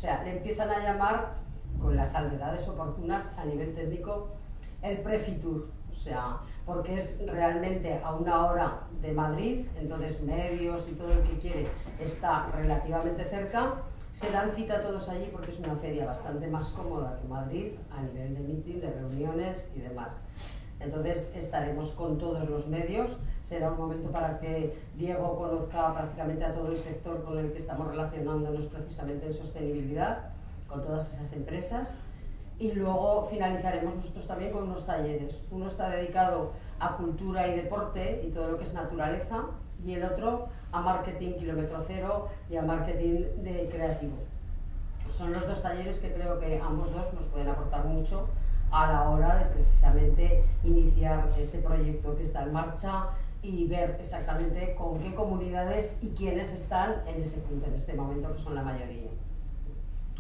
sea, le empiezan a llamar, con las salvedades oportunas a nivel técnico, el Prefitur, o sea, porque es realmente a 1 hora de Madrid, entonces medios y todo el que quiere está relativamente cerca. Se dan cita todos allí porque es una feria bastante más cómoda que Madrid a nivel de meeting, de reuniones y demás. Entonces estaremos con todos los medios, será un momento para que Diego conozca prácticamente a todo el sector con el que estamos relacionándonos precisamente en sostenibilidad, con todas esas empresas, y luego finalizaremos nosotros también con unos talleres. Uno está dedicado a cultura y deporte y todo lo que es naturaleza, y el otro a marketing kilómetro cero y a marketing de creativo. Son los 2 talleres que creo que ambos dos nos pueden aportar mucho a la hora de precisamente iniciar ese proyecto que está en marcha y ver exactamente con qué comunidades y quiénes están en ese punto, en este momento, que son la mayoría.